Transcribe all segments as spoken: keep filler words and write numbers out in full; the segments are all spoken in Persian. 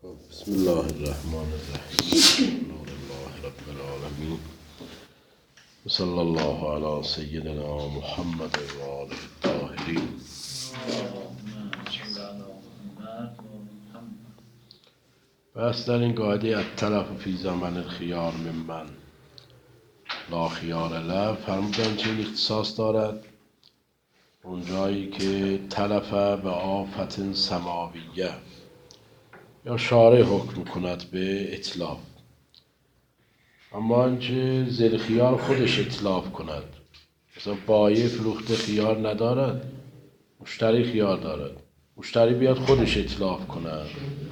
بسم الله الرحمن الرحیم. الحمد لله رب العالمین و صلی الله علی سیدنا محمد و آله الطاهرین. بس در این قاعده الطرف فی زمن الخیار ممن لا خیار له فرمودن چه اختصاص دارد اونجایی که تلفه به آفت سماویه یا شارع حکم کند به اطلاف، اما آنچه زل خیار خودش اطلاف کند، مثلا بایع فروخته خیار ندارد، مشتری خیار دارد، مشتری بیاد خودش اطلاف کند.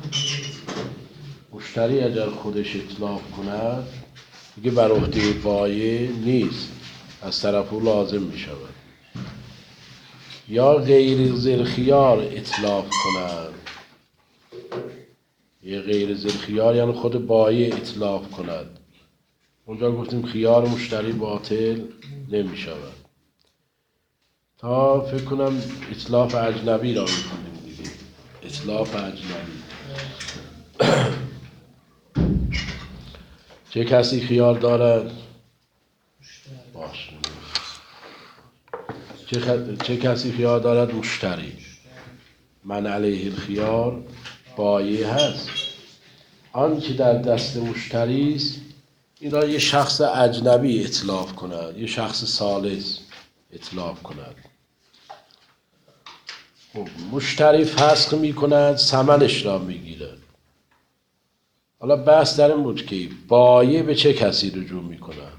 مشتری اگر خودش اطلاف کند دیگه بر عهده بایع نیست، از طرف او لازم می شود. یا غیر زل خیار اطلاف کند، یه غیر زل خیار یعنی خود بایع اطلاف کند، اونجا گفتیم خیار مشتری باطل نمی شود. تا فکر کنم اطلاف اجنبی را میکنیم دیگه، اطلاف اجنبی. چه کسی خیار دارد؟ باش. چه, خ... چه کسی خیار دارد؟ مشتری. من علیه الخیار بایع هست. آن که در دست مشتری است این را یه شخص اجنبی اطلاف کند، یه شخص ثالث اطلاف کند. مشتری فسخ می کند، ثمنش را می گیرد. حالا بحث در این بود که بایع به چه کسی رجوع می کند.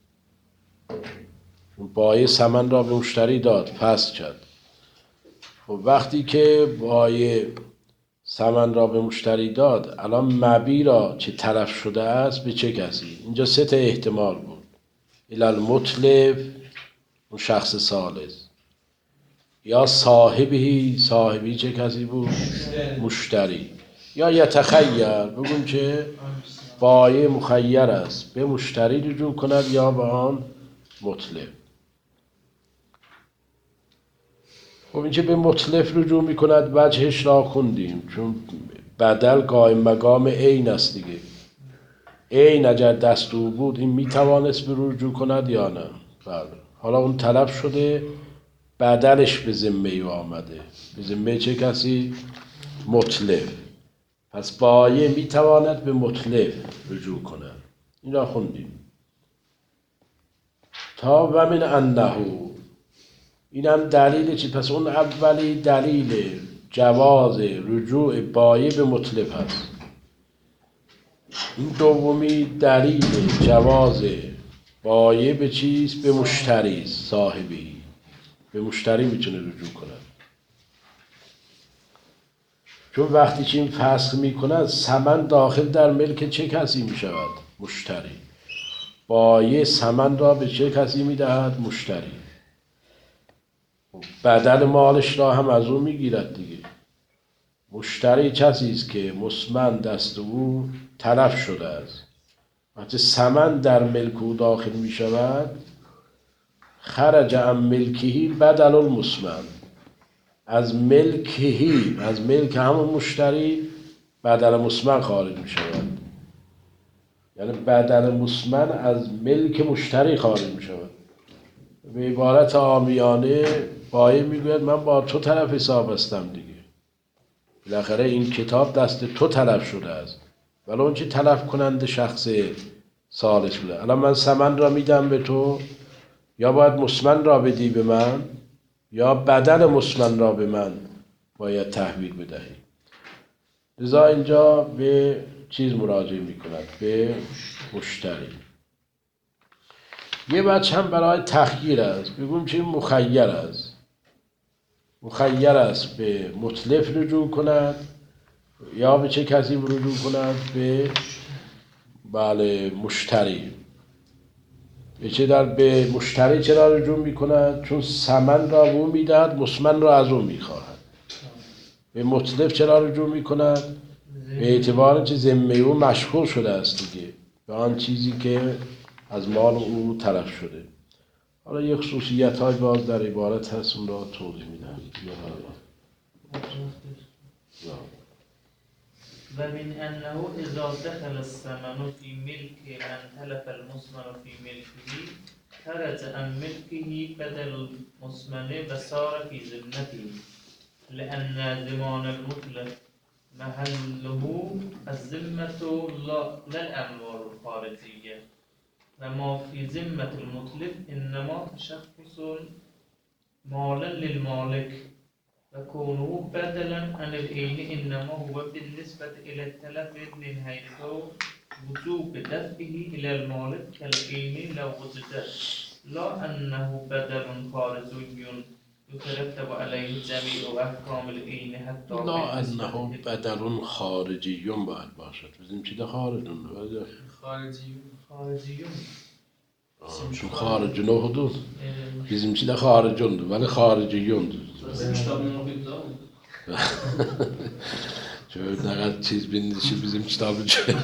بایع ثمن را به مشتری داد، فسخ کرد. و وقتی که بایع ثمن را به مشتری داد، الان مبیع را که تلف شده است به چه کسی؟ اینجا سه تا احتمال بود. الی المتلف، اون شخص ثالث، یا صاحبی، صاحبی چه کسی بود؟ مشتری, مشتری. یا یتخیر، بگون که بایع مخیر است به مشتری رجوع کند یا به آن متلف. خب این که به متلف رجوع می کند وجهش را خوندیم، چون بدل قائم مقام عین است دیگه. عین اگر دست او بود این می توانست به رجوع کند یا نه؟ بله. حالا اون تلف شده، بدلش به ذمه او آمده. به ذمه چه کسی؟ متلف. پس بایع می تواند به متلف رجوع کند. این را خوندیم. تا و من انه، این هم دلیل چی؟ پس اون اولی دلیل جواز رجوع بایع به متلف هست. این دومی دلیل جواز بایع به چیست؟ به مشتری، صاحبی. به مشتری میتونه رجوع کند. چون وقتی که این فسخ میکند ثمن داخل در ملک چه کسی میشود؟ مشتری. بایع ثمن را به چه کسی میدهد؟ مشتری. بدل مالش را هم از او میگیرد دیگه. مشتری کسی است که مسمن دست او تلف شده است. وقتی ثمن در ملک او داخل می شود، خرج عن ملکهی بدل المسمن، از ملکهی، از ملک همون مشتری بدل مسمن خارج می شود. یعنی بدل مسمن از ملک مشتری خارج می شود. به عبارت عامیانه بایع میگوید من با تو طرف حساب هستم دیگه، بالاخره این کتاب دست تو تلف شده است، ولی اون چی تلف کننده شخص ثالث بوده. الان من ثمن را میدم به تو، یا باید مسمن را بدی به من، یا بدل مسمن را به من باید تحویل بدهی. لذا اینجا به چیز مراجعه میکند، به مشتری. یه بچه هم برای تخییر است، بگویم چه مخیر است. مخیر است به متلف رجوع کند یا به چه کسی رجوع کند؟ به بله مشتری. به چه در به مشتری چرا رجوع می کند؟ چون ثمن را او می دهد، مسمن را از او می خواهد. به متلف چرا رجوع می کند؟ به اعتبار که ذمه او مشغول شده است دیگه به آن چیزی که از مال او تلف شده. حالا یک خصوصیت های باز در عبارت هست، اون را توضیح میدم. و من انه اذا دخل الثمن في ملك من تلف المثمن في ملكه خرج عن ملكه بدل المثمن و صار في ذمته لأن ضمان المتلف محله الذمة لا الأموال الخارجية وما في ذمة المتلف إنما تشخص مالا للمالك وكونه بدلا عن العين إنما هو بالنسبة إلى التلف من حيث وجوب دفعه إلى المالك كالعين لو وجد لا أنه بدل خارجي يترتب عليه جمیع احکام العین حتی لا انه بدل خارجی باید باشد. بزنیم چی ده خارجون خارجی خارجی چون خارجون حدود bizim çi de haricundu ولی خارجیونdu. Şöyle ne kadar çiz bindişi bizim kitabı çözdü.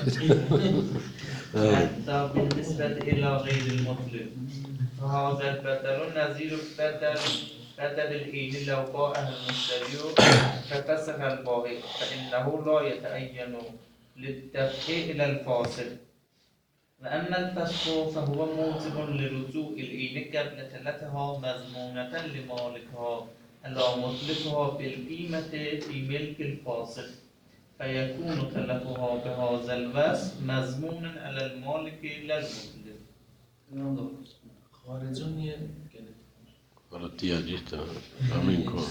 حتى بالنسبة إلى غير المطلب فهذا البدل نظير بدل بدل العين لو باعه المشتري ففسخ البائع فإنه لا يتعين للدفع إلى الفاسد وأما الفسخ فهو موجب لرجوع العين قبل تلفها مضمونة لمالكها على متلفها بالقيمة في ملك الفاسد فيكون تلفها بهذا الوصف مضمونا على المالك لا المتلف. خارجونیه حالا دیاجیت همین کن.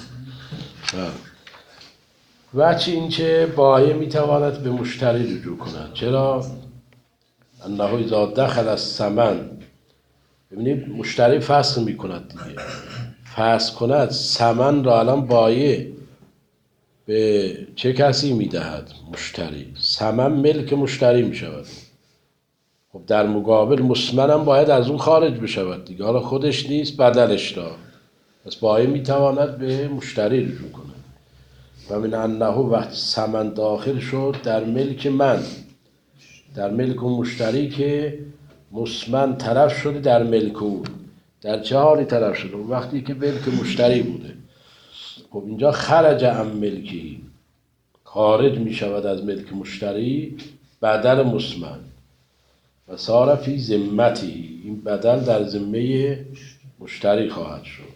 وچه این که بایع میتواند به مشتری رجوع کند. چرا؟ انه اذا دخل الثمن، ببینید مشتری فسخ میکند دیگه، فسخ کند ثمن را الان بایع به چه کسی میدهد؟ مشتری. ثمن ملک مشتری میشود. خب در مقابل مثمن هم باید از اون خارج بشود دیگه، حالا خودش نیست بدلش را، پس بایع میتواند به مشتری رجوع کند. و من انه وقت ثمن داخل شد در ملک من، در ملک اون مشتری که مثمن طرف شده در ملک او. در چه حالی طرف شده؟ وقتی که ملک مشتری بوده. خب اینجا خرج عن ملکی، خارج می شود از ملک مشتری بدل مثمن و صار فی ذمتی، این بدل در ذمه مشتری خواهد شد.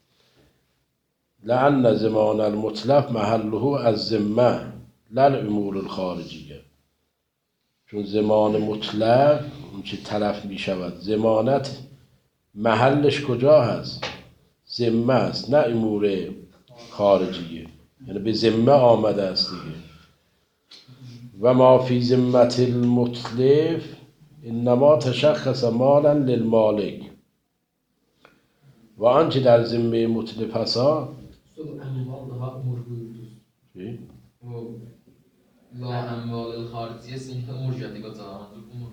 لأن ضمان المتلف محله از ذمه لا الامور الخارجیه، چون ضمان مطلق اون چه تلف می شود، ضمانت محلش کجا هست؟ ذمه است، نه امور خارجیه، یعنی به ذمه آمده است دیگه. و ما فی ذمت المتلف انما تشخص مالا للمالک، و آنچه در ذمه متلف هست ها چی؟ لا اموال الخارجية سنة مرجع ديگه زمان امور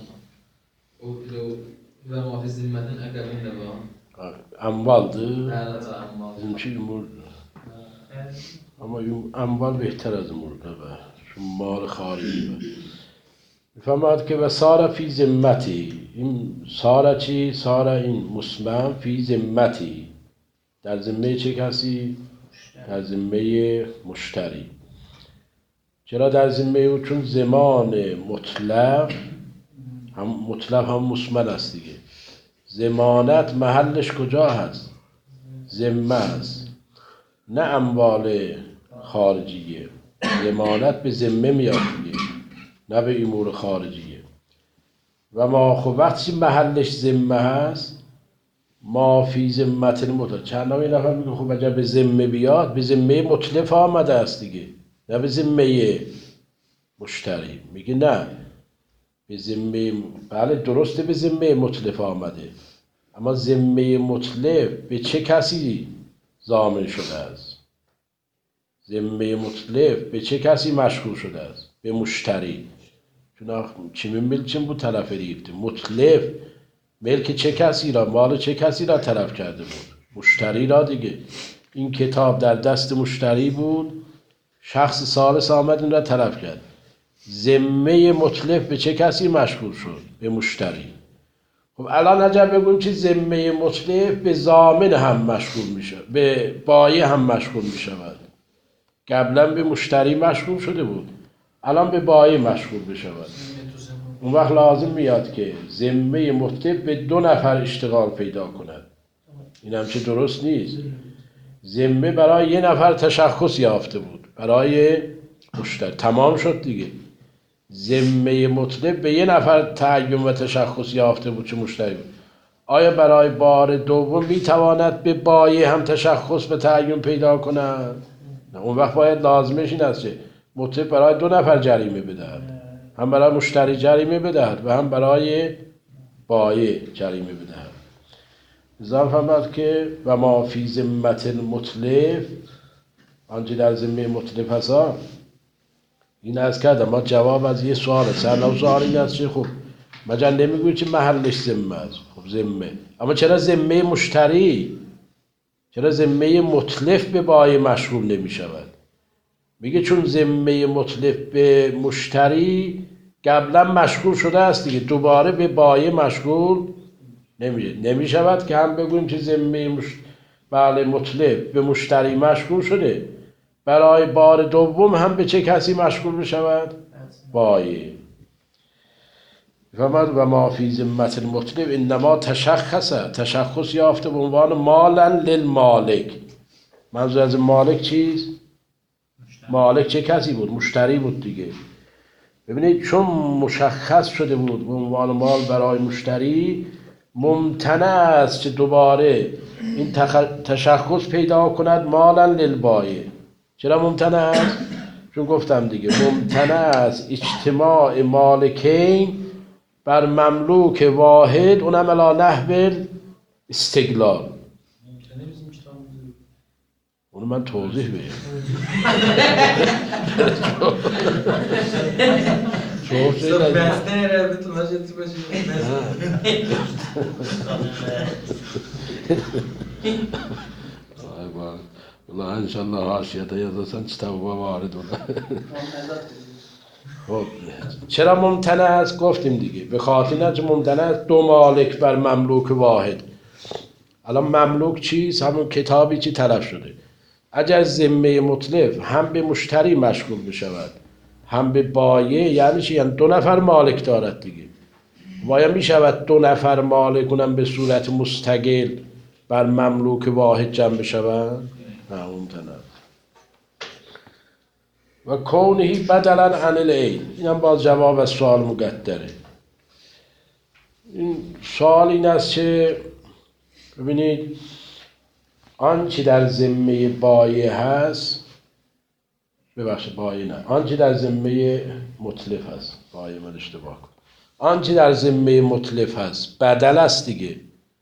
بودن و ما فی ذمتن اگر این دبا اموالdı. Evet amval. Bizim şey umur. Ama اموال بهتر از امور به چون مال خارجی به میفهمد که و سارا فی ذمتی، این سارا چی؟ سارا این مثمن فی ذمتی، در ذمه چه کسی؟ در ذمه مشتری. چرا در ذمه او؟ چون ضمان مطلق هم مطلق هم مثمن است دیگه. ضمانت محلش کجا هست؟ ذمه است، نه اموال خارجیه. ضمانت به ذمه میاد دیگه، نه به امور خارجیه. و ما خب وقتی محلش ذمه هست، ما فی ذمت المتلف، چند نوع نفر میگه خب اگر به ذمه بیاد، به ذمه متلف آمده است دیگه، نه به ذمه مشتری. میگه نه، به ذمه، بله درسته به ذمه متلف آمده، اما ذمه متلف به چه کسی ضامن شده است؟ ذمه متلف به چه کسی مشغول شده است؟ به مشتری. چون kimin ملکین بود طرف ریخته؟ متلف ملک چه کسی را، مال چه کسی را طرف کرده بود؟ مشتری را دیگه. این کتاب در دست مشتری بود، شخص ثالث آمد این را طرف کرد. ذمه متلف به چه کسی مشغول شد؟ به مشتری. خب الان عجب بگویم که ذمه متلف به ضامن هم مشغول میشه، به بایع هم مشغول میشود. قبلا به مشتری مشغول شده بود، الان به بایع مشغول بشود. اون وقت لازم میاد که ذمه مطلب به دو نفر اشتغال پیدا کند. این هم چه درست نیست. ذمه برای یه نفر تشخص یافته بود، برای مشتری تمام شد دیگه. ذمه مطلب به یه نفر تعیین و تشخص یافته بود، چه مشتری بود. آیا برای بار دوم میتواند به بایع هم تشخص به تعیین پیدا کند؟ نه، اون وقت باید لازمش این است که مطلب برای دو نفر جریمه بدهد، هم برای مشتری جریمه بدهد و هم برای بایع جریمه بدهد. لذا فرمود که و ما فی ذمة المتلف، آنچه در ذمه متلف هست. این از کردم ما جواب از یه سواله. سرنو سوال این است که خب مجن نمیگوید که محلش ذمه است. خب ذمه، اما چرا ذمه مشتری، چرا ذمه متلف به بایع مشغول نمی شود؟ میگه چون ذمه متلف به مشتری قبلا مشغول شده است دیگه، دوباره به بایع مشغول نمیشه. نمیشود که هم بگوییم که ذمه مش... بله مطلب به مشتری مشغول شده، برای بار دوم هم به چه کسی مشغول بشود؟ بایع. فرمود و ما فی ذمة المطلب انما تشخص، تشخص یافته به عنوان مالا للمالک. منظور از مالک چیست؟ مالک چه کسی بود؟ مشتری بود دیگه. ببینید چون مشخص شده بود به عنوان مال برای مشتری، ممتنع است که دوباره این تخ... تشخص پیدا کند مالا للبایع. چرا ممتنع است؟ چون گفتم دیگه ممتنع است اجتماع مالکین بر مملوک واحد، اونم علی نحو استقلال. اونو من توضیح بدم. Så bästa är det att man sätter på sig bästa. والله ان شاء الله حاشیه یادسان کتاب وارد ولا. خب چرا ممتنع است؟ گفتیم دیگه به خاطر اینکه ممتنع است دو مالک بر مملوک واحد. الان مملوک چیست؟ همون کتابی که تلف شده. اگر ذمه مطلب هم به مشتری مشغول بشود هم به بایع، یعنی چی؟ یعنی دو نفر مالک دارد دیگه. وایا می شود دو نفر مالک اونم به صورت مستقل بر مملوک واحد جمع بشود؟ نه، ممتنع. و کونهی بدلا عن العین، اینم باز جواب از سوال مقدره. این سوال این است که ببینید آنچه در ذمه بایع هست، ببخشید بایع نه، آنچه در ذمه متلف هست، بایع من اشتباه کنم، آنچه در ذمه متلف هست بدل است دیگه.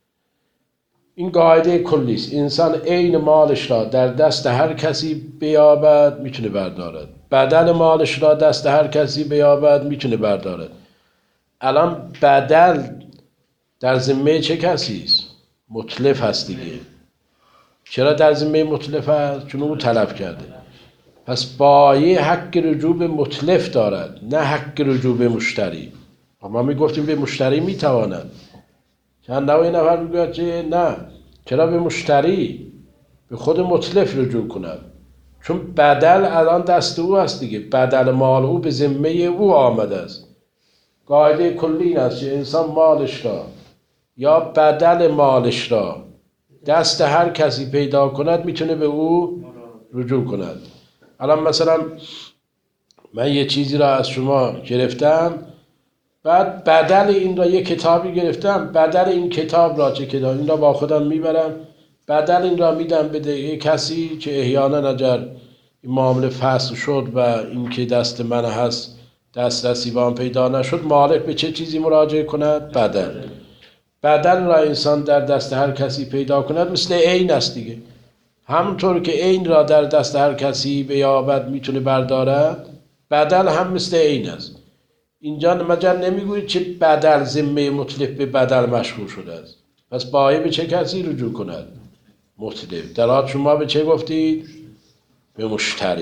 این قاعده کلی است. انسان عین مالش را در دست هر کسی بیابد میتونه بردارد، بدل مالش را دست هر کسی بیابد میتونه بردارد. الان بدل در ذمه چه کسی است؟ متلف هست دیگه. چرا در ذمه متلف هست؟ چون او طلب کرده. پس بایع حق رجوع به متلف دارد، نه حق رجوع به مشتری. ما میگفتیم به مشتری میتواند. چند نوع نفر میگوید که نه، چرا به مشتری، به خود متلف رجوع کند؟ چون بدل الان دست او است دیگه، بدل مال او به ذمه او آمده است. قاعده کلی این است که انسان مالش را یا بدل مالش را دست هر کسی پیدا کند میتونه به او رجوع کند. الان مثلا من یه چیزی را از شما گرفتم، بعد بدل این را یه کتابی گرفتم، بدل این کتاب را چه کتاب این را با خودم میبرم، بدل این را میدم به یه کسی که احیانا اگر این معامله فصل شد و این که دست من هست دسترسی به آن پیدا نشد، مالک به چه چیزی مراجعه کند؟ بدل. بدل را انسان در دست هر کسی پیدا کند مثل عین است دیگه. همونطور که عین را در دست هر کسی بیابد میتونه بردارد، بدل هم مثل عین است. اینجا مجن نمیگوید چه بدل ذمه متلف به بدل مشغول شده است. پس بایع به چه کسی رجوع کند؟ متلف. در حال شما به چه گفتید؟ به مشتری.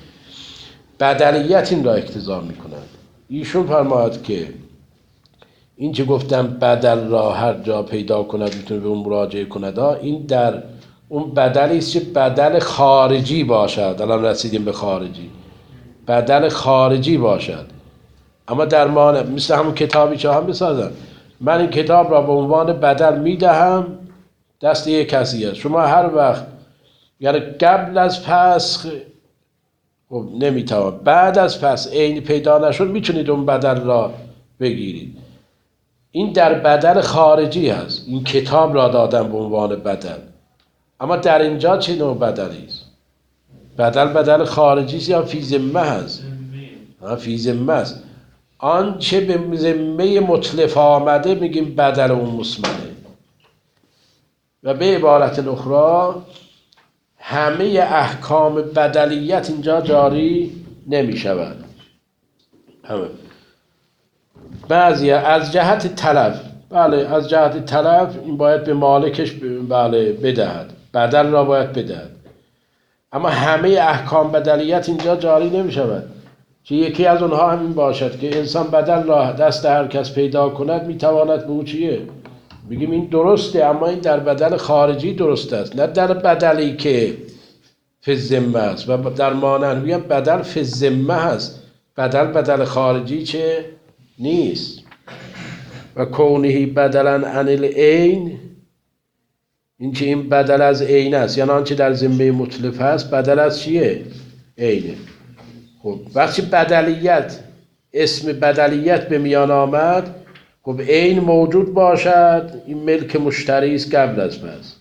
بدلیت این را اقتضا میکند. ایشون فرماید که این چه گفتم بدل را هر جا پیدا کند میتونه به اون مراجعه کند، این در اون بدلی است که بدل خارجی باشد. الان رسیدیم به خارجی. بدل خارجی باشد. اما در مانع مثل همون کتابی که هم بسازن، من این کتاب را به عنوان بدل میدهم دست یک کسی است. شما هر وقت یعنی قبل از پسخ خب نمیتوان، بعد از پس عین پیدا نشد میتونید اون بدل را بگیرید. این در بدل خارجی هست، این کتاب را دادن به عنوان بدل. اما در اینجا چه نوع بدلی است؟ بدل بدل خارجی است یا فی ذمه هست؟ فی ذمه است. آنچه به ذمه متلف آمده میگیم بدل اون مسمنه. و به عبارت اخرى همه احکام بدلیت اینجا جاری نمی شود. همه بعضی از جهت تلف، بله از جهت تلف این باید به مالکش بله بدهد، بدل را باید بدهد. اما همه احکام بدلیت اینجا جاری نمی شود. که یکی از اونها همین باشد که انسان بدل را دست هر کس پیدا کند میتواند به او چیه؟ بگیم این درسته، اما این در بدل خارجی درست است، نه در بدلی که فی الذمه است. و در مانند میگم بدل فی الذمه هست، بدل بدل خارجی چه نیست. و کونه بدلا عن العین، این که این بدل از عین است، یعنی آنچه در ذمه متلف است بدل از چیه؟ عینه. خب وقتی بدلیت اسم بدلیت به میان آمد، خب عین موجود باشد، این ملک مشتری است قبل از پس،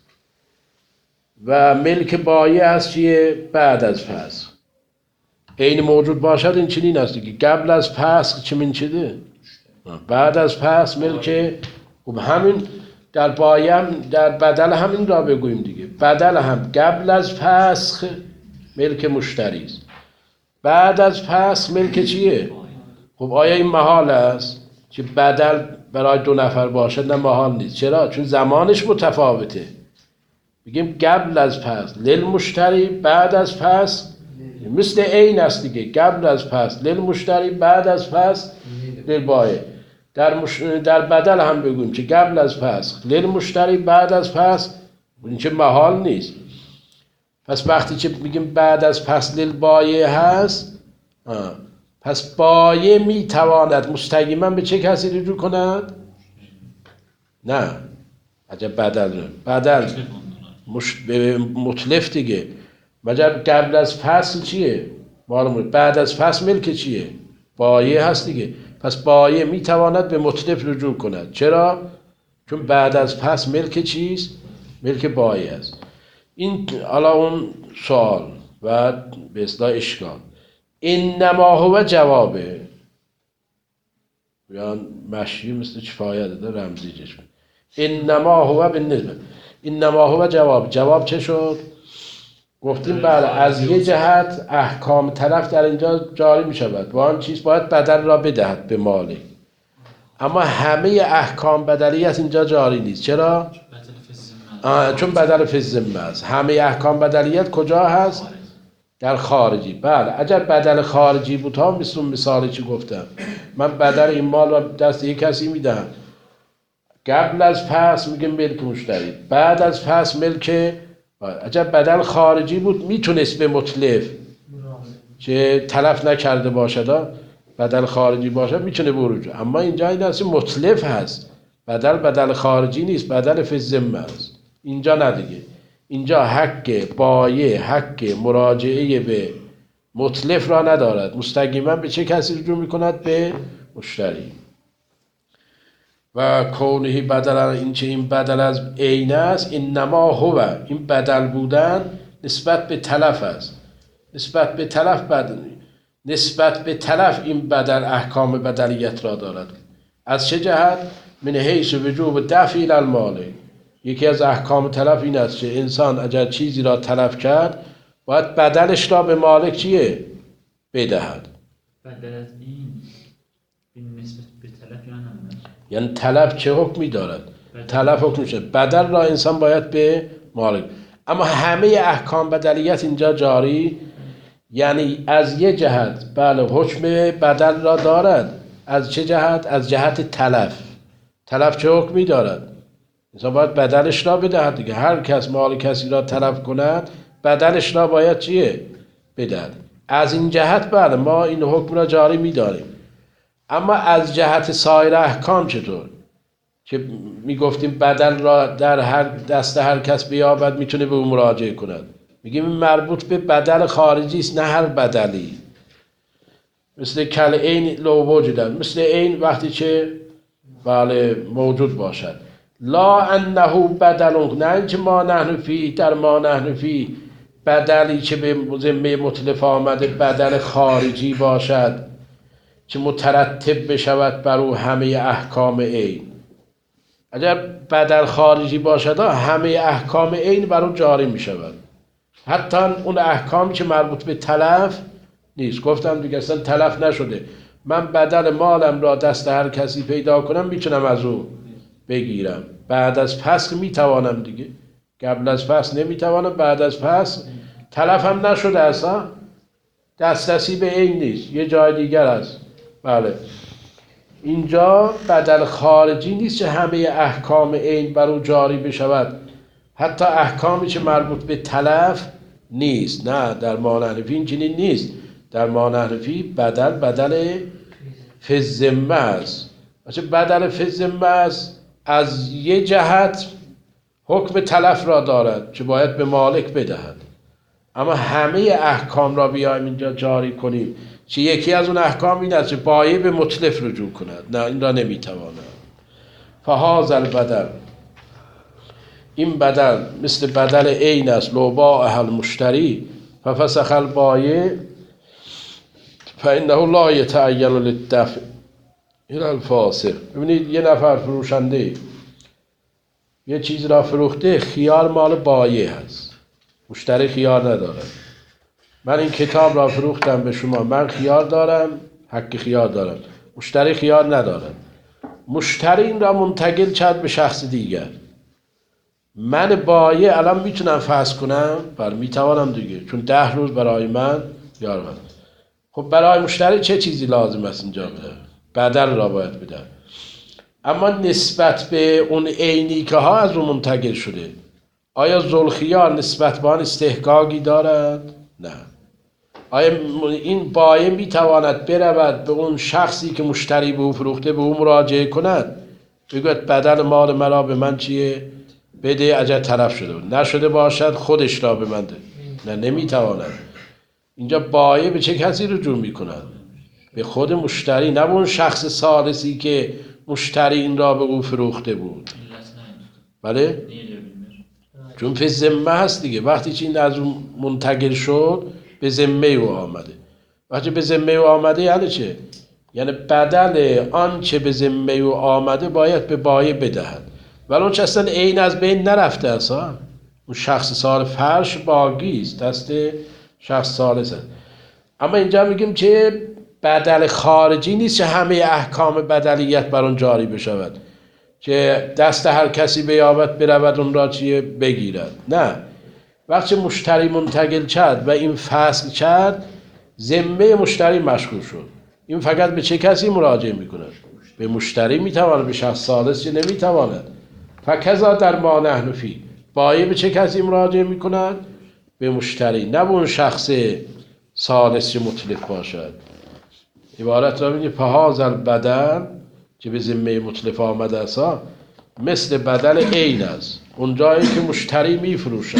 و ملک بایع است چیه؟ بعد از پس. عین موجود باشد این چنین است دیگه، قبل از پس چه من چده؟ بعد از پس ملک. خب همین در بایع در بدل همین را بگوییم دیگه، بدل هم قبل از پس ملک مشتری است، بعد از پس ملک چیه؟ خب آیا این محال است که بدل برای دو نفر باشد؟ نه محال نیست. چرا؟ چون زمانش متفاوته. بگیم قبل از پس للمشتری، بعد از پس مثل عین است دیگه، قبل از پس للمشتری، بعد از پس للبایع. در مش... در بدل هم بگویم که قبل از پس للمشتری، بعد از پس، این چه محال نیست. پس وقتی که میگیم بعد از پس للبایع هست، آه. پس بایع میتواند مستقیما به چه کسی رجوع کند؟ نه عجب بدل نه. بدل مش... به متلف دیگه. وجب قبل از فصل چیه؟ معلومه بعد از فصل ملک چیه؟ بایع هست دیگه. پس بایع میتواند به متلف رجوع کند. چرا؟ چون بعد از پس ملک چیست؟ ملک بایع است. این حالا اون سوال و به اصطلاح اشکال. انما هو جوابه، یا مشی مثل چه فایده داره رمزی چشم. انما هو بالنسبه، انما هو جواب. جواب چه شد؟ گفتیم بله از یه جهت احکام طرف در اینجا جاری می شود و آن چیز باید بدل را بدهد به مالک، اما همه احکام بدلیت اینجا جاری نیست. چرا؟ آه چون بدل فی الذمه است. همه احکام بدلیت کجا هست؟ در خارجی. بله اگر بدل خارجی بود ها، مثل اون مثالی که گفتم، من بدل این مال را دست یک کسی میدهم، قبل از پس میگه ملک مشتری، بعد از پس ملک. اگر بدل خارجی بود میتونست به متلف که تلف نکرده باشد، بدل خارجی باشد میتونه بروج. اما اینجا این اصلا متلف هست، بدل بدل خارجی نیست، بدل فی الذمه است. اینجا نه دیگه، اینجا حق بایع حق مراجعه به متلف را ندارد، مستقیما به چه کسی رجوع میکند؟ به مشتری. و کونه بدل، این چه این بدل از عین است، انما هو، این بدل بودن نسبت به تلف است. نسبت به تلف بدل، نسبت به تلف این بدل احکام بدلیت را دارد. از چه جهت؟ من حیث وجوب دفع الی المالک. یکی از احکام تلف این است که انسان اگر چیزی را تلف کرد باید بدلش را به مالک چیه؟ بدهد. بدل از این این نسبت به تلف یا نه؟ یعنی تلف چه حکمی دارد؟ تلف حکم میشه بدل را انسان باید به مالک. اما همه احکام بدلیت اینجا جاری، یعنی از یه جهت بله حکم بدل را دارد. از چه جهت؟ از جهت تلف. تلف چه حکمی دارد؟ انسان باید بدلش را بدهد دیگه. هر کس مال کسی را تلف کند بدلش را باید چیه؟ بدهد. از این جهت بله ما این حکم را جاری می‌داریم، اما از جهت سایر احکام چطور؟ که میگفتیم بدل را در هر دست هر کس بیابد میتونه به او مراجعه کند، میگیم این مربوط به بدل خارجی است نه هر بدلی. مثل کل عین لو وجودن، مثل عین وقتی که بله موجود باشد. لا انه بدل، نه اینکه ما نحن فی در ما نحن فی بدلی که به ذمه متلف آمده بدل خارجی باشد که مترتب بشود بر او همه احکام عین. اگر بدل خارجی باشد همه احکام عین بر او جاری می شود، حتی اون احکامی که مربوط به تلف نیست. گفتم دیگه اصلا تلف نشده، من بدل مالم را دست هر کسی پیدا کنم میتونم از او بگیرم، بعد از فسخ میتوانم دیگه، قبل از فسخ نمیتوانم، بعد از فسخ تلف هم نشده اصلا، دسترسی به عین نیست، یه جای دیگر است. بله اینجا بدل خارجی نیست که همه احکام عین بر او جاری بشود، حتی احکامی که مربوط به تلف نیست. نه در مانحنفی این چنین نیست، در مانحنفی بدل بدل فی الذمه است. بدل فی الذمه است از یه جهت حکم تلف را دارد که باید به مالک بدهد، اما همه احکام را بیایم اینجا جاری کنیم که یکی از اون احکام این است که بایع به متلف رجوع کند، نه این را نمیتواند. فهذا البدل، این بدل مثل بدل عین است، لو باع المشتری ففسخ البایع فانه لا یتعین للدفع الى الفاسق. ببینید یه نفر فروشنده یه چیز را فروخته، خیار مال بایع هست، مشتری خیار نداره. من این کتاب را فروختم به شما، من خیار دارم، حق خیار دارم، مشتری خیار نداره. مشتری این را منتقل کرد به شخص دیگر، من بایع الان میتونم فسخ کنم؟ بله میتوانم دیگه، چون ده روز برای من یار من. خب برای مشتری چه چیزی لازم است اینجا بده؟ بدل را باید بده. اما نسبت به اون عینی که ها از اون منتقل شده، آیا ذوالخیار نسبت به آن استحقاقی دارد؟ نه. آیا این بایع میتواند برود به اون شخصی که مشتری به او فروخته به او مراجعه کند بگوید بدل مال مرا به من چیه؟ بده، اجر طرف شده بود، نشده باشد خودش را به من ده. نه نمیتواند. اینجا بایع به چه کسی رجوع میکند؟ به خود مشتری، نه به اون شخص ثالثی که مشتری این را به او فروخته بود. بله؟ چون فی ذمه هست دیگه، وقتی که این از اون منتقل شد به ذمه او آمده. وقتی به ذمه او آمده یعنی چه؟ یعنی بدل آن چه به ذمه او آمده باید به بایع بدهد، ولی اون چه اصلا عین از بین نرفته اصلا، اون شخص سال فرش باقی است، دست شخص ثالث است. اما اینجا میگیم که بدل خارجی نیست که همه احکام بدلیت بر اون جاری بشود، که دست هر کسی بیابد برود اون را چیه بگیرد. نه، وقتی مشتری منتقل کرد و این فصل کرد ذمه مشتری مشغول شد، این فقط به چه کسی مراجعه میکند؟ به مشتری میتواند، به شخص ثالث که نمیتواند. فکذا در ما نحن فی، بایع به چه کسی مراجعه میکند؟ به مشتری، نه به اون شخص ثالث که متلف باشد. عبارت را ببینید، فهذا البدل که به ذمه متلف آمده است مثل بدل عین است، اون جایی که مشتری میفروشد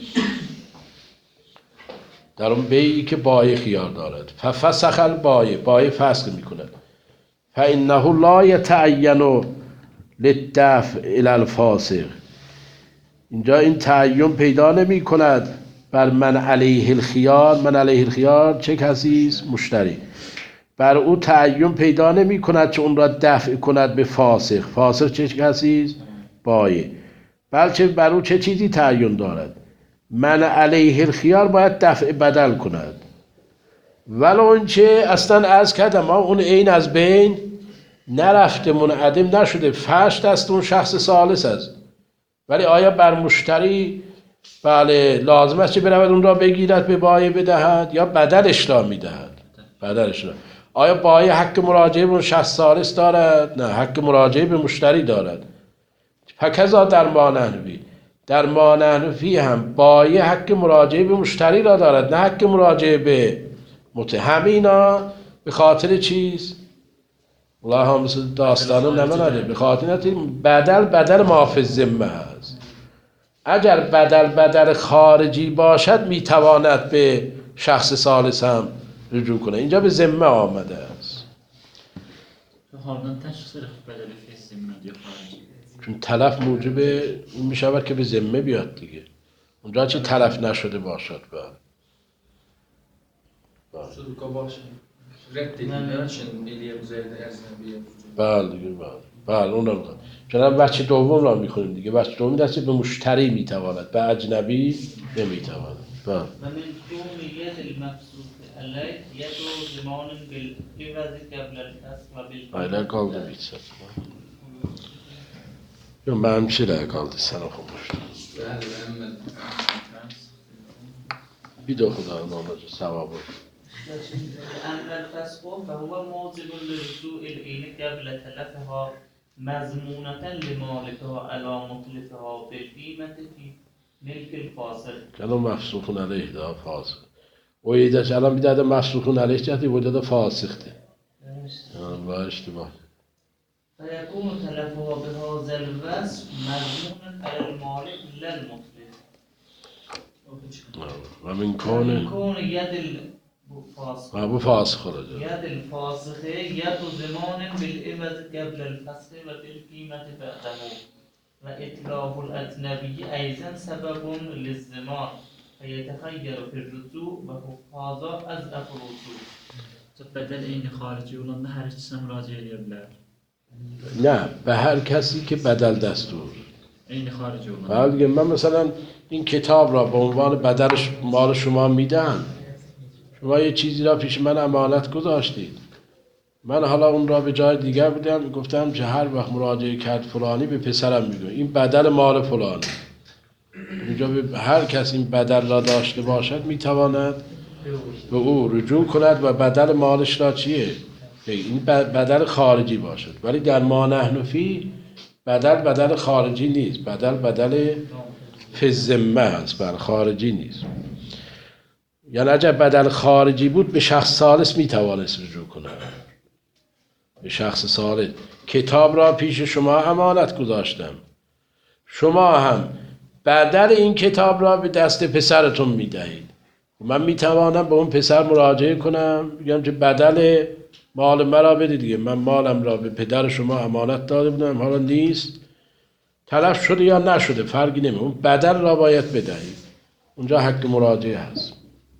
در اون بیعی که بایع خیار دارد. ففسخ البایع، بایع فسخ میکند. فانه لا یتعین للدفع الی الفاسق، اینجا این تعین پیدا نمی کند بر من علیه الخیار. من علیه الخیار چه کسی است؟ مشتری. بر او تعین پیدا نمی کند که اون را دفع کند به فاسق. فاسق چه کسی است؟ بایع. بلکه بر او چه چیزی تعین دارد؟ من علیه الخیار باید دفع بدل کند، ولو اینکه اصلا از کردم اون عین از بین نرفته، منعدم نشده، فرش دست اون شخص ثالث است. ولی آیا بر مشتری بله لازم است که برود اون را بگیرد به بایع بدهد یا بدلش را میدهد؟ بدلش را. آیا بایع حق مراجعه به اون شخص ثالث دارد؟ نه، حق مراجعه به مشتری دارد. فکذا در ما نحن فی، در ما نحن فی هم بایع حق مراجعه به مشتری را دارد، نه حق مراجعه به مت همینا به خاطر چیز الله هم مثل داستانه نمانده به خاطر نتیم بدل بدل معافظ ذمه هست. اگر بدل بدل خارجی باشد میتواند به شخص ثالث هم رجوع کنه. اینجا به ذمه آمده است حالا تشخیص بدل فی ذمه یا خارجی، چون تلف موجب این میشود که به ذمه بیاد دیگه. اونجا چی تلف نشده باشد بله Suruka başı. Reddedildiler için Eliye üzerinde Erzinbiye. بله دیگه بله بله اون رو چون بچه دوم را میخونیم دیگه. بچه دوم دست به مشتری میتواند به اجنبی نمیتواند. بله و من كون يد المبسوط عليه يد ضمان بالعوض قبل الفسخ و بالفسخ. Aynen kaldı bitsin. Yok benim bir şeyler kaldı sen okumuştun. بله محمد. Bir de oku daha ne olacak sevabı. أما الفسخ فهو موجب لرجوع العين قبل تلفها مضمونة لمالكها على متلفها بالقيمة في ملك الفاسق. Canım mefsukun aleyh daha fasık. O yedek الان bir daha da mefsukun aleyh cihdi burada da fasıktı. Yani var iştibah. فيكون تلفها بهذا الوصف مضمونا على المالك لا المتلف. Ve min ومن kone كون يد الفاسق ha bu fasık olacak. يد الفاسق يد ضمان بالعوض قبل الفسخ وبالقيمة بعده وإتلاف الأجنبي أيضا سبب للضمان فيتخير في الرجوع وهذا أضعف الرجوع. بدل این خارجی olanda hər ikisinə müraciət edə bilər. Ne? Ve her kesi ki bedel destur. Eyni xarici olanda. بعد دیگه من مثلا این کتاب را به عنوان بدلش مال شما میدن. شما یه چیزی را پیش من امانت گذاشتید. من حالا اون را به جای دیگر بودم گفتم که هر وقت مراجعه کرد فلانی به پسرم میگه این بدل مال فلانی. اینجا به هر کس این بدل را داشته باشد میتواند به او رجوع کند و بدل مالش را چیه؟ این بدل خارجی باشد. ولی در ما نحن فی بدل بدل خارجی نیست. بدل بدل فی ذمه هست بر خارجی نیست. یعنی اگر بدل خارجی بود به شخص ثالث میتوانست رجوع کند. به شخص ثالث کتاب را پیش شما امانت گذاشتم. شما هم بدل این کتاب را به دست پسرتون میدهید. من میتوانم به اون پسر مراجعه کنم بگم که بدل مال مرا بده دیگه. من مالم را به پدر شما امانت داده بودم حالا نیست. تلف شده یا نشده فرقی نمیکنه. اون بدل را باید بدهید. اونجا حق مراجعه هست.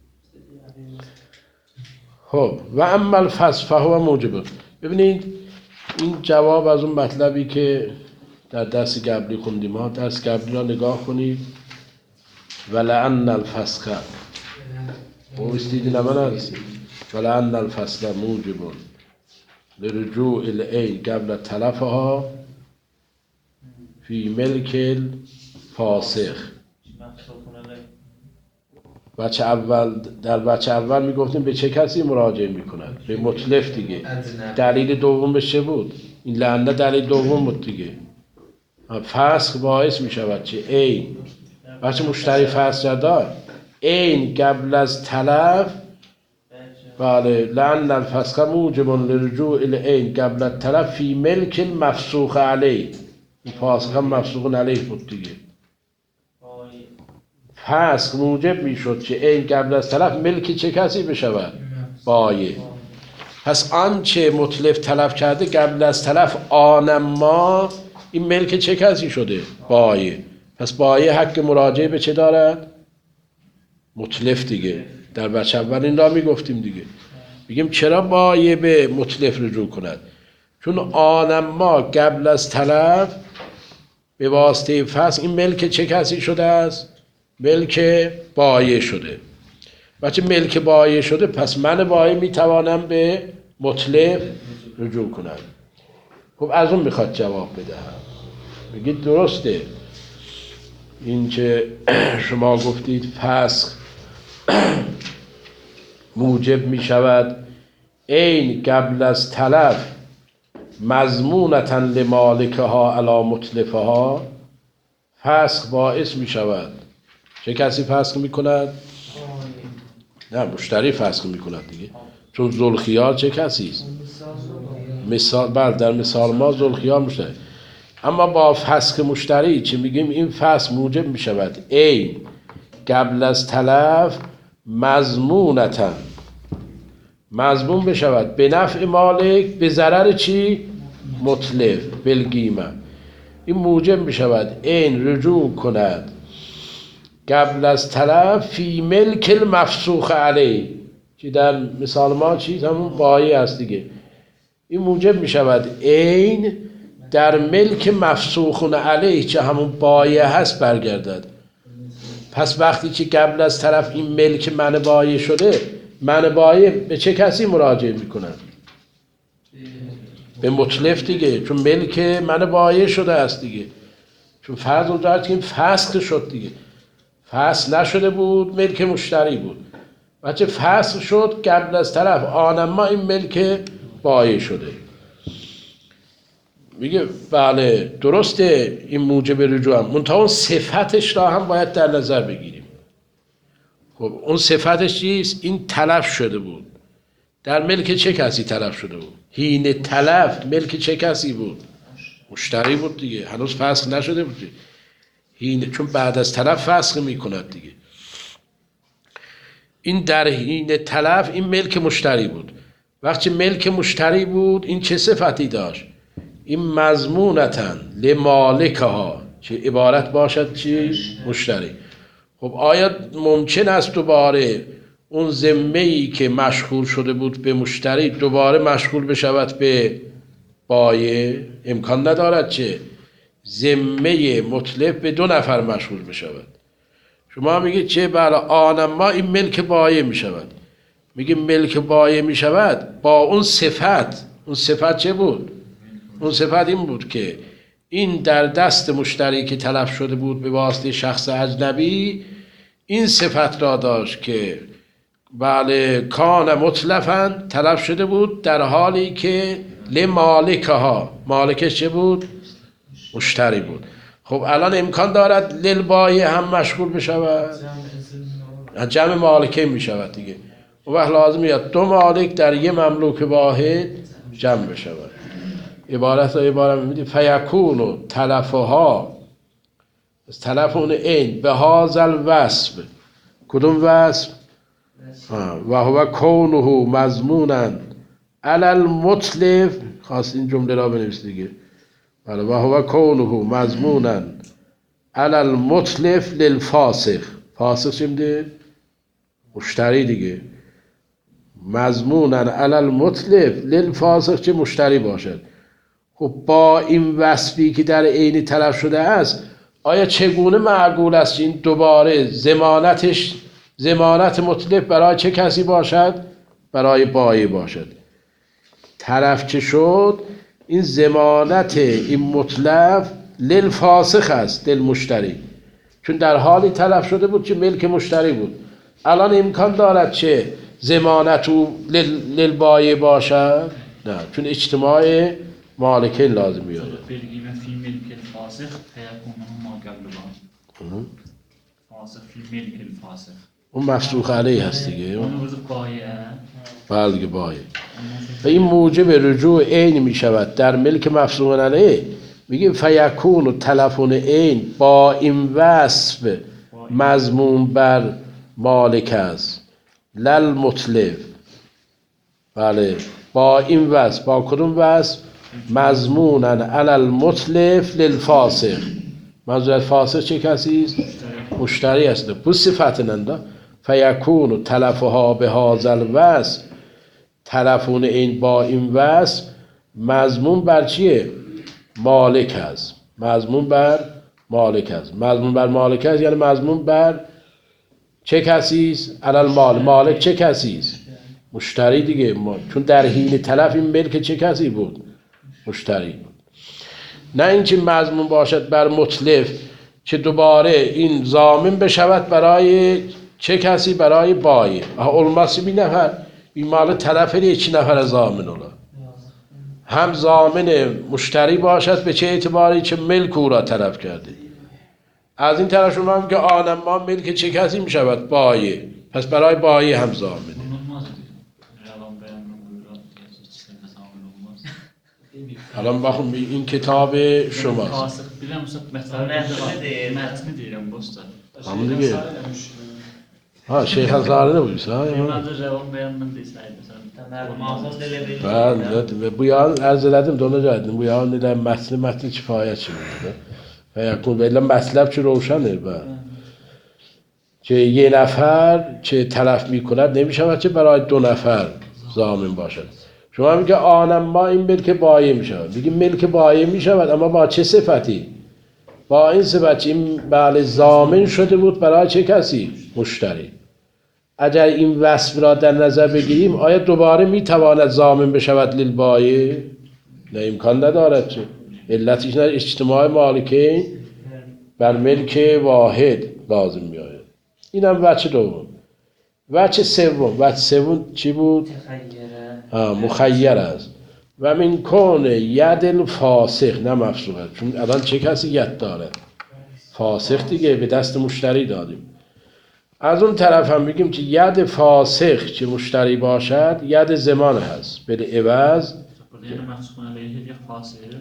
خب و اما الفسخ فهو موجب. ببینید این جواب از اون مطلبی که در درس قبلی خوندیم ها. درس قبلی را نگاه کنید. ولعن الفسخ او استیدی نمانه هستی ولعن الفسخ موجب لرجوع العین قبل تلفها فی ملک الفاسخ. بچه اول در بچه اول میگفتیم به چه کسی مراجعه میکند؟ به متلف دیگه. دلیل دوم به چه بود؟ این لعنه دلیل دوم بود دیگه. فسخ باعث میشود چه؟ عین. بچه مشتری فسخ دار عین قبل از تلف. بله لعن الفسخ موجب لرجوع العین قبل التلف فی ملک مفسوخ علیه. این فاسخ هم مفسوخ علیه بود دیگه. فسخ موجب میشد که عین قبل از تلف ملک چه کسی بشود؟ بایع. پس آنچه متلف تلف کرده قبل از تلف آنما این ملک چه کسی شده؟ بایع. پس بایع حق مراجعه به چه دارد؟ متلف دیگه. در بچه اول این را میگفتیم دیگه. بگیم چرا بایع به متلف رجوع کند؟ چون آنما قبل از تلف به واسطه فسخ این ملک چه کسی شده است؟ ملک بایع شده. بچه ملک بایع شده پس من بایع میتوانم به متلف رجوع کنم. خب از اون میخواد جواب بدهم. بگید درسته این که شما گفتید فسخ موجب میشود عین قبل از تلف مضمونتا لمالکها علی متلفها. فسخ باعث میشود چه کسی فسخ میکند؟ نه مشتری فسخ میکند دیگه، چون ذوالخیار چه کسی است؟ مثال بله در مثال ما ذوالخیار مشتری. اما با فسخ مشتری چه میگیم؟ این فسخ موجب میشود عین قبل از تلف مضمونتن، مضمون بشود به نفع مالک به ضرر چی؟ متلف بالقیمه. این موجب میشود عین رجوع کند قبل از تلف فی ملک المفسوخ علیه، که در مثال ما چیز همون بایی است دیگه. این موجب میشود عین در ملک مفسوخ علیه که همون بایه هست برگردد. پس وقتی که قبل از طرف این ملک من بایه شده، من بایه به چه کسی مراجعه میکنن؟ به متلف دیگه، چون ملک من بایه شده است دیگه. چون فرض اونجا که این فسخ شد دیگه، فسخ نشده بود، ملک مشتری بود. بچه فسخ شد قبل از طرف آنما این ملک بایه شده. میگه بله درسته این موجب رجوع هم، منتها اون صفتش را هم باید در نظر بگیریم. خب اون صفتش چیست؟ این تلف شده بود. در ملک چه کسی تلف شده بود؟ حین تلف ملک چه کسی بود؟ مشتری بود دیگه، هنوز فسخ نشده بود دیگه. حین، چون بعد از تلف فسخ میکند دیگه. این در حین تلف این ملک مشتری بود. وقتی ملک مشتری بود این چه صفتی داشت؟ این مضمونتن لمالکها، چه عبارت باشد چی؟ مشتری. خب آیا ممکن است دوباره اون ذمه‌ای که مشغول شده بود به مشتری دوباره مشغول بشود به بایع؟ امکان ندارد چه ذمه متلف به دو نفر مشغول بشود. شما میگید چه بله آنما این ملک بایع میشود. میگه ملک بایع میشود با اون صفت. اون صفت چه بود؟ اون صفت این بود که این در دست مشتری که تلف شده بود به واسطه شخص اجنبی، این صفت را داشت که بله کان متلفن، تلف شده بود در حالی که لمالکها، مالکش چه بود؟ مشتری بود. خب الان امکان دارد للبایع هم مشغول بشود؟ جمع مالکه می شود دیگه. و وقت لازم یاد دو مالک در یه مملوک واحد جمع بشود. عبارت را عبارت میدید فیکون و تلفها، تلفون این به هازل وصف. کدوم وصف؟ و هو کونه مضمونن علی المتلف. خواست این جمله را بنویس دیگه. و هو کونه مضمونن علی المتلف للفاسخ. فاسخ چی میده؟ مشتری دیگه. مضمونن علی المتلف للفاسخ چه مشتری باشد. خب با این وصفی که در عین تلف شده است، آیا چگونه معقول است این دوباره ضمانتش ضمانت متلف برای چه کسی باشد؟ برای بایع باشد. تلف چه شد؟ این ضمانت این متلف للفاسخ است، للمشتری، چون در حالی تلف شده بود که ملک مشتری بود. الان امکان دارد چه ضمانت او للبایع باشد؟ نه، چون اجتماع مالکین لازم بیاد. بالقيمة في ملك الفاسخ فيكون ما قبل فاسخ في ملك الفاسخ. اون مفسوخ علیه هست دیگه. اون روز بایعه. بله دیگه بایع. و این موجب رجوع عین می شود در ملک مفسوخ علیه. میگه فیکون و تلفون عین با این وصف مضمون بر مالک است لل متلف. بله با این وصف. با کدوم وصف؟ مضمونن علی المتلف للفاسخ. منظور از فاسخ چه کسی است؟ مشتری است. بو صفتننده فیکون و تلفها به هازل وصف. تلفون این با این وصف مضمون بر چیه؟ مالک است. مضمون بر مالک است. مضمون بر مالک است یعنی مضمون بر چه کسی است؟ علی المال. مالک چه کسی است؟ مشتری دیگه. چون در حین تلف این ملک چه کسی بود؟ مشتری بود. نه اینکه مضمون باشد بر متلف که دوباره این ضامن بشود برای چه کسی؟ برای بایع. علماسی بی نفر این مال تلف چی نفر ضامن اولا هم ضامن مشتری باشد به چه اعتباری؟ که ملک او را تلف کرده. از این طرف شما هم که آنما ملک چه کسی می شود؟ بایع. پس برای بایی هم ضامنه. Bunun olmaz diyor. Yalan beyanla buyuran hiç isteme zaman olmaz. الان bakın این کتاب شماست. Fasık bilen musun? Metni değil. Metni deyirəm bosta. Tamam دیگه. Ha Şeyh Hazari ne buyursa? ha? Yıllardır yalan beyanla desəydi sən. Mazlum dili Ben de bu yağın arz elədim də ona gəldim. Bu yağın elə mətni mətni kifayətçidir. Və yakun belə mətləb ki روشنه با. که یه نفر که تلف میکند نمیشود که برای دو نفر ضامن باشد. شما میگه آنم ما این ملک بایع میشود. میگه ملک بایع میشود اما با چه صفتی؟ با این صفت این بله ضامن شده بود برای چه کسی؟ مشتری. اگر این وصف را در نظر بگیریم آیا دوباره میتواند ضامن بشود للبایع؟ نه امکان ندارد چه؟ علتش نه اجتماع مالکین بر ملک واحد لازم میآید. اینم وجه دوم. وجه سوم، وجه سوم چی بود؟ ها مخیر است. و من کون ید الفاسق نه مفسوقه، چون الان چه کسی ید داره؟ فاسق دیگه به دست مشتری دادیم. از اون طرف هم بگیم که ید فاسق که مشتری باشد ید زمان هست به عوض Burada məxsusun əleyhi bir fasığı.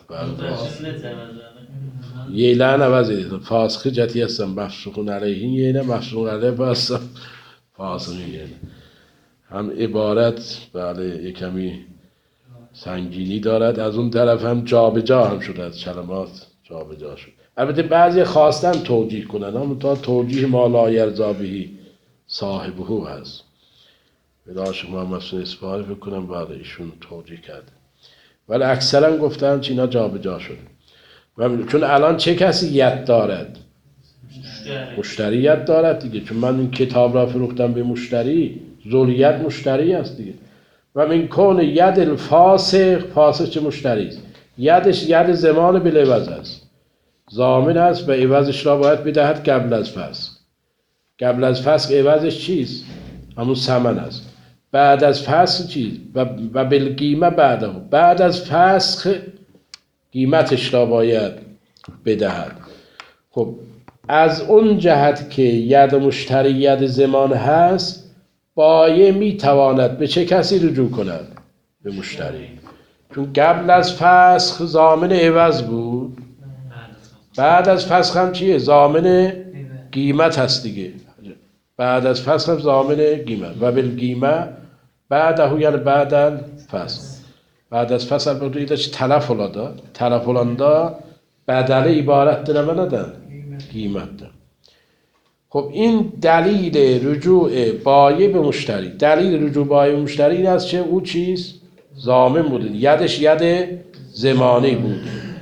یه لعن عوض edildi. Fasıkı cəti yazsam məhsuqun əleyhin yerinə məhsuqun əleyh bassam fasıqın yerinə. هم عبارت بله یک کمی سنگینی دارد. از اون طرف هم جابجا هم شده از کلمات جابجا شد. البته بعضی خواستن توجیه کنن اما تا توجیه ما لا یرضا بهی صاحبه هست. به شیخ محمد حسین اصفهانی فکر کنم بعد ایشون توجیه کرده. ولی اکثرا گفتن که اینا جابجا شده. و چون الان چه کسی ید دارد؟ مشتری ید دارد دیگه. چون من این کتاب را فروختم به مشتری، ذولیت مشتری است دیگه. و من کون ید الفاسق، فاسق چه مشتری است؟ یدش ید زمان بالعوض است. ضامن است و عوضش را باید بدهد قبل از فسخ. قبل از فسخ عوضش چیست؟ همون ثمن است. بعد از فسخ چیز؟ و, و بالقیمه بعده. بعد از فسخ قیمتش را باید بدهد. خب از اون جهت که ید مشتری ید زمان هست بایع میتواند به چه کسی رجوع کند؟ به مشتری. چون قبل از فسخ ضامن عوض بود، بعد از فسخ هم چیه؟ ضامن قیمت هست دیگه. بعد از فسخ هم ضامن قیمت و بالقیمه بعده یعنی بعد از فسخ. بعد از فسخ هم بودو ایدش تلف الادا تلف الاندا بدل عبارت داره و ندن قیمت داره. خب این دلیل رجوع بایع به مشتری. دلیل رجوع بایع به مشتری این است که او چیز ضامن بوده، یدش ید زمانی بوده.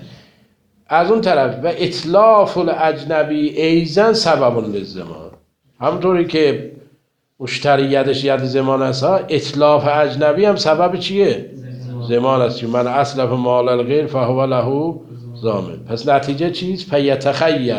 از اون طرف و اطلاف الاجنبی ایزن سبب للزمان. همونطوری که مشتری یدش ید زمان است، اطلاف اجنبی هم سبب چیه؟ زمان است. من اسلف مال الغیر فهو له ضامن. پس نتیجه چیز؟ فیتخیر.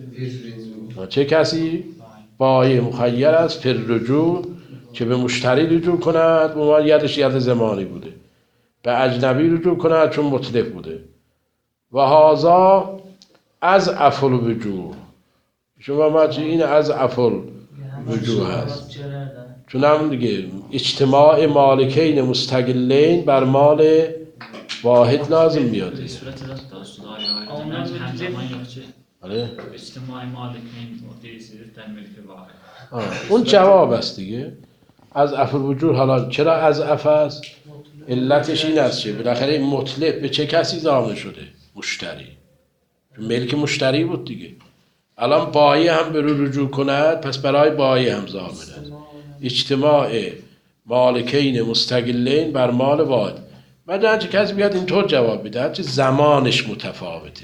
چه کسی؟ بایع مخیر است پر رجوع که به مشتری رجوع کند به عنوان یدش ید زمانی بوده، به اجنبی رجوع کند چون متلف بوده. و هذا از افل وجوه. شما ما این از افل وجوه هست. چون هم دیگه اجتماع مالکین مستقلین بر مال واحد لازم میاد. به صورت دست داشت هم زمان yok ki. آره. اجتماع مالکین و دیسیز در ملک واحد. اون جواب است دیگه. از افل وجوه. حالا چرا از اف است؟ علتش این است که بالاخره این مطلق به چه کسی ضامن شده؟ مشتری. ملک مشتری بود دیگه. الان بایع هم به رو رجوع کند پس برای بایع هم ضامن است. اجتماع مالکین مستقلین بر مال واحد. بعد چه کسی بیاد اینطور جواب بده چه زمانش متفاوته.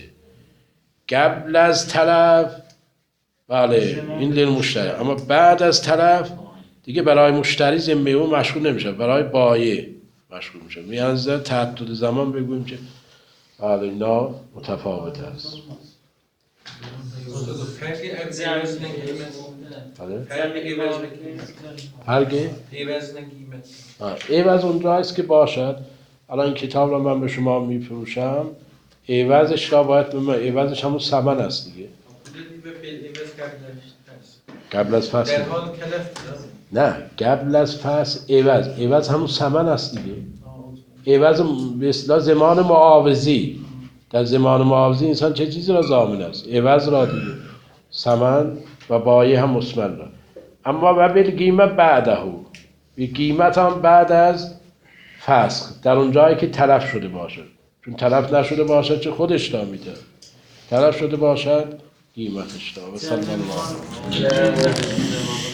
قبل از طلب بله این لیل مشتری، اما بعد از طلب دیگه برای مشتری ذمه اون مشغول نمیشه، برای بایع مشغول میشه. میانزه تعدد زمان بگویم که بله اینا متفاوت است. هرگه؟ عوض اونجا است که باشد. الان این کتاب را من به شما میفروشم، عوضش را باید به من، عوضش همون ثمن است دیگه. قبل از فصل در حال کلف نه قبل از فصل عوض عوض همون ثمن است دیگه عوض به اصطلاح زمان معاوضی در زمان معاوضی انسان چه چیزی را ضامن است عوض را دیگه ثمن و بایع هم مسمن را اما و بالقیمه بعده به قیمت هم بعد از فسخ در اون جایی که تلف شده باشد چون تلف نشده باشد چه خودش را میده تلف شده باشد قیمتش را و صلی الله علیه و سلم.